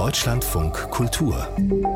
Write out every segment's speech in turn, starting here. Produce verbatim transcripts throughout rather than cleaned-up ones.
Deutschlandfunk Kultur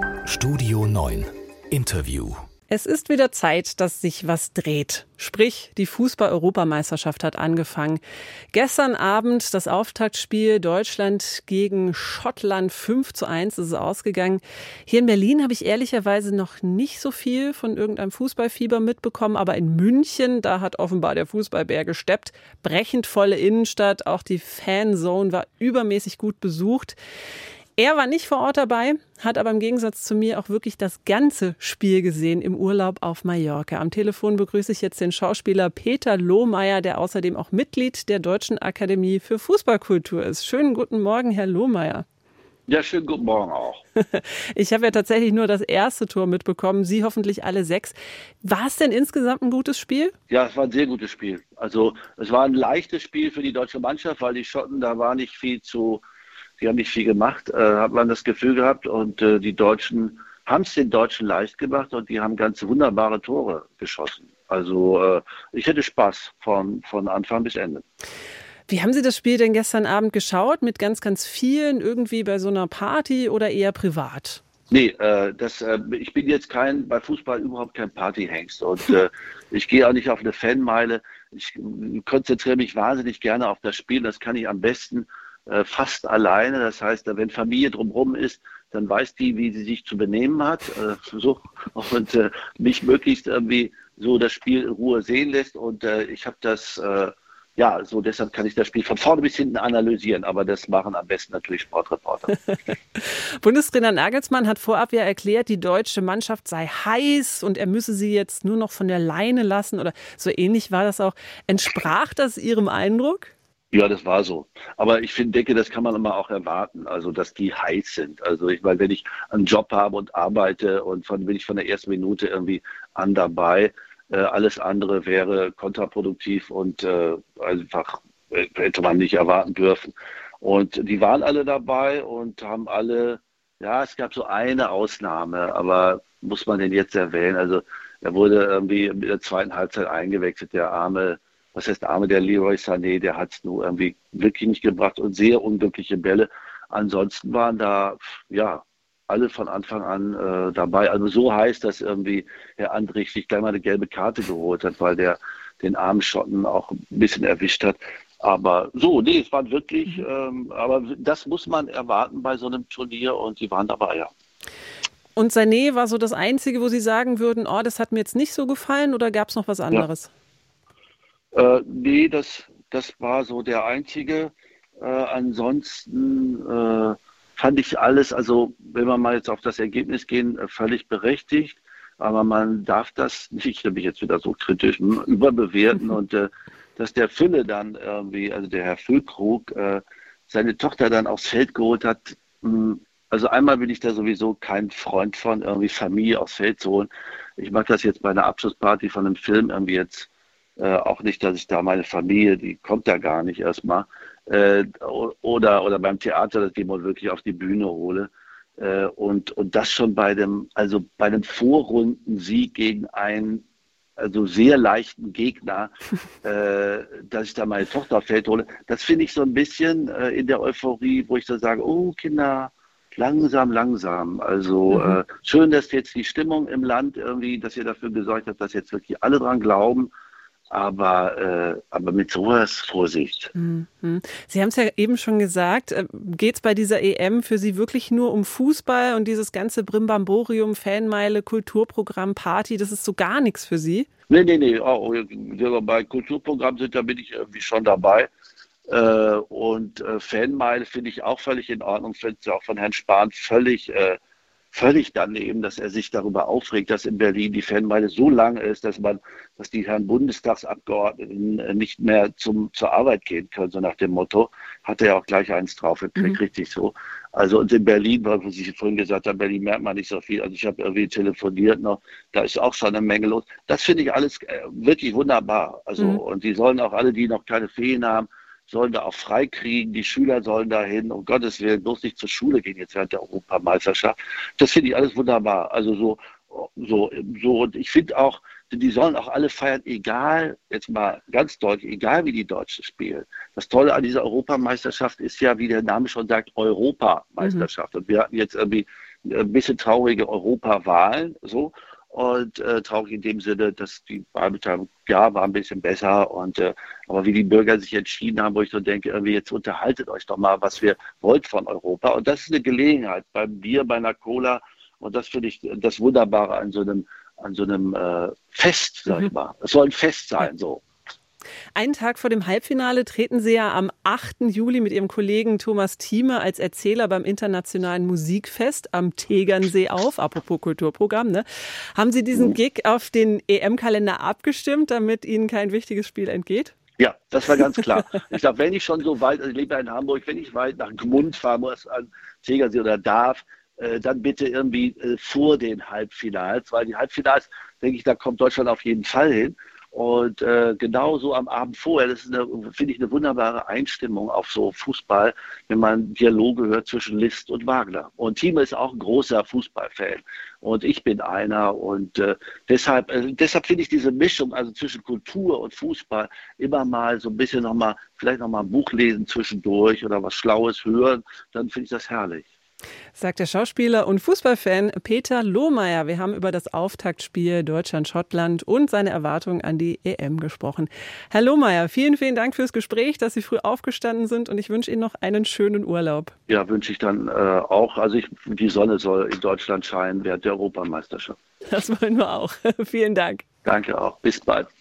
Studio neun Interview. Es ist wieder Zeit, dass sich was dreht. Sprich, die Fußball-Europameisterschaft hat angefangen. Gestern Abend das Auftaktspiel Deutschland gegen Schottland. fünf zu eins ist es ausgegangen. Hier in Berlin habe ich ehrlicherweise noch nicht so viel von irgendeinem Fußballfieber mitbekommen. Aber in München, da hat offenbar der Fußballbär gesteppt. Brechend volle Innenstadt. Auch die Fanzone war übermäßig gut besucht. Er war nicht vor Ort dabei, hat aber im Gegensatz zu mir auch wirklich das ganze Spiel gesehen im Urlaub auf Mallorca. Am Telefon begrüße ich jetzt den Schauspieler Peter Lohmeier, der außerdem auch Mitglied der Deutschen Akademie für Fußballkultur ist. Schönen guten Morgen, Herr Lohmeier. Ja, schönen guten Morgen auch. Ich habe ja tatsächlich nur das erste Tor mitbekommen, Sie hoffentlich alle sechs. War es denn insgesamt ein gutes Spiel? Ja, es war ein sehr gutes Spiel. Also es war ein leichtes Spiel für die deutsche Mannschaft, weil die Schotten, da war nicht viel zu... Die haben nicht viel gemacht, äh, hat man das Gefühl gehabt. Und äh, die Deutschen haben es den Deutschen leicht gemacht und die haben ganz wunderbare Tore geschossen. Also äh, ich hätte Spaß von, von Anfang bis Ende. Wie haben Sie das Spiel denn gestern Abend geschaut? Mit ganz, ganz vielen, irgendwie bei so einer Party oder eher privat? Nee, äh, das, äh, ich bin jetzt kein, bei Fußball überhaupt kein Partyhengst. Und äh, ich gehe auch nicht auf eine Fanmeile. Ich konzentriere mich wahnsinnig gerne auf das Spiel. Das kann ich am besten fast alleine. Das heißt, wenn Familie drumherum ist, dann weiß die, wie sie sich zu benehmen hat. Äh, so, und äh, mich möglichst irgendwie so das Spiel in Ruhe sehen lässt. Und äh, ich habe das, äh, ja, so deshalb kann ich das Spiel von vorne bis hinten analysieren. Aber das machen am besten natürlich Sportreporter. Bundestrainer Nagelsmann hat vorab ja erklärt, die deutsche Mannschaft sei heiß und er müsse sie jetzt nur noch von der Leine lassen. Oder so ähnlich war das auch. Entsprach das Ihrem Eindruck? Ja, das war so. Aber ich finde, denke, das kann man immer auch erwarten, also dass die heiß sind. Also ich meine, wenn ich einen Job habe und arbeite und von, bin ich von der ersten Minute irgendwie an dabei, äh, alles andere wäre kontraproduktiv und äh, einfach äh, hätte man nicht erwarten dürfen. Und die waren alle dabei und haben alle, ja, es gab so eine Ausnahme, aber muss man den jetzt erwähnen? Also er wurde irgendwie in der zweiten Halbzeit eingewechselt, der arme Was heißt Arme, der Leroy Sané, der hat es nur irgendwie wirklich nicht gebracht und sehr unglückliche Bälle. Ansonsten waren da, ja, alle von Anfang an äh, dabei. Also so heiß, dass irgendwie Herr Andrich sich gleich mal eine gelbe Karte geholt hat, weil der den armen Schotten auch ein bisschen erwischt hat. Aber so, nee, es waren wirklich, ähm, aber das muss man erwarten bei so einem Turnier und die waren dabei, ja. Und Sané war so das Einzige, wo Sie sagen würden, oh, das hat mir jetzt nicht so gefallen, oder gab es noch was anderes? Ja. Äh, nee, das, das war so der einzige. Äh, ansonsten äh, fand ich alles, also wenn wir mal jetzt auf das Ergebnis gehen, äh, völlig berechtigt. Aber man darf das nicht, ich bin jetzt wieder so kritisch, überbewerten. Und äh, dass der Fülle dann irgendwie, also der Herr Füllkrug, äh, seine Tochter dann aufs Feld geholt hat. Mh, also einmal bin ich da sowieso kein Freund von, irgendwie Familie aufs Feld zu holen. Ich mag das jetzt bei einer Abschlussparty von einem Film irgendwie jetzt Äh, auch nicht, dass ich da meine Familie, die kommt da gar nicht erstmal, äh, oder, oder beim Theater, dass ich mal wirklich auf die Bühne hole. Äh, und, und das schon bei dem, also bei einem Vorrundensieg gegen einen also sehr leichten Gegner, äh, dass ich da meine Tochter aufs Feld hole. Das finde ich so ein bisschen äh, in der Euphorie, wo ich so sage, oh Kinder, langsam, langsam. Also mhm. äh, schön, dass jetzt die Stimmung im Land irgendwie, dass ihr dafür gesorgt habt, dass jetzt wirklich alle dran glauben. Aber, äh, aber mit sowas Vorsicht. Mhm. Sie haben es ja eben schon gesagt, geht es bei dieser E M für Sie wirklich nur um Fußball und dieses ganze Brimbamborium, Fanmeile, Kulturprogramm, Party, das ist so gar nichts für Sie? Nee, nee, nee. Oh, bei Kulturprogramm sind, da bin ich irgendwie schon dabei. Äh, und äh, Fanmeile finde ich auch völlig in Ordnung. Finde ich auch von Herrn Spahn völlig äh, völlig daneben, dass er sich darüber aufregt, dass in Berlin die Fanmeile so lang ist, dass man, dass die Herren Bundestagsabgeordneten nicht mehr zum, zur Arbeit gehen können, so nach dem Motto, hat er ja auch gleich eins drauf, mhm. richtig so. Also und in Berlin, was ich vorhin gesagt habe, in Berlin merkt man nicht so viel. Also ich habe irgendwie telefoniert noch, da ist auch schon eine Menge los. Das finde ich alles äh, wirklich wunderbar. Also mhm. und die sollen auch alle, die noch keine Ferien haben, sollen da auch frei kriegen, die Schüler sollen dahin, um Gottes Willen, bloß nicht zur Schule gehen jetzt während der Europameisterschaft. Das finde ich alles wunderbar. Also so, so, so, und ich finde auch, die sollen auch alle feiern, egal, jetzt mal ganz deutlich, egal wie die Deutschen spielen. Das Tolle an dieser Europameisterschaft ist ja, wie der Name schon sagt, Europameisterschaft. Mhm. Und wir hatten jetzt irgendwie ein bisschen traurige Europawahlen, so. Und äh, traurig in dem Sinne, dass die Wahlbeteiligung, ja, war ein bisschen besser. Und, äh, aber wie die Bürger sich entschieden haben, wo ich so denke, irgendwie jetzt unterhaltet euch doch mal, was wir wollt von Europa. Und das ist eine Gelegenheit beim Bier, bei einer Cola. Und das finde ich das Wunderbare an so einem, an so einem äh, Fest, sag ich mal. Es soll ein Fest sein, so. Einen Tag vor dem Halbfinale treten Sie ja am achten Juli mit Ihrem Kollegen Thomas Thieme als Erzähler beim Internationalen Musikfest am Tegernsee auf. Apropos Kulturprogramm, ne? Haben Sie diesen Gig auf den E M-Kalender abgestimmt, damit Ihnen kein wichtiges Spiel entgeht? Ja, das war ganz klar. Ich glaube, wenn ich schon so weit, also ich lebe ja in Hamburg, wenn ich weit nach Gmund fahren muss, an Tegernsee oder darf, äh, dann bitte irgendwie äh, vor den Halbfinals, weil die Halbfinals, denke ich, da kommt Deutschland auf jeden Fall hin. Und äh, genauso am Abend vorher, das ist, eine, finde ich, eine wunderbare Einstimmung auf so Fußball, wenn man Dialoge hört zwischen Liszt und Wagner. Und Thieme ist auch ein großer Fußballfan und ich bin einer. Und äh, deshalb, äh, deshalb finde ich diese Mischung, also zwischen Kultur und Fußball, immer mal so ein bisschen nochmal, vielleicht nochmal ein Buch lesen zwischendurch oder was Schlaues hören, dann finde ich das herrlich. Sagt der Schauspieler und Fußballfan Peter Lohmeier. Wir haben über das Auftaktspiel Deutschland-Schottland und seine Erwartungen an die E M gesprochen. Herr Lohmeier, vielen, vielen Dank fürs Gespräch, dass Sie früh aufgestanden sind und ich wünsche Ihnen noch einen schönen Urlaub. Ja, wünsche ich dann äh, auch. Also ich, die Sonne soll in Deutschland scheinen während der Europameisterschaft. Das wollen wir auch. Vielen Dank. Danke auch. Bis bald.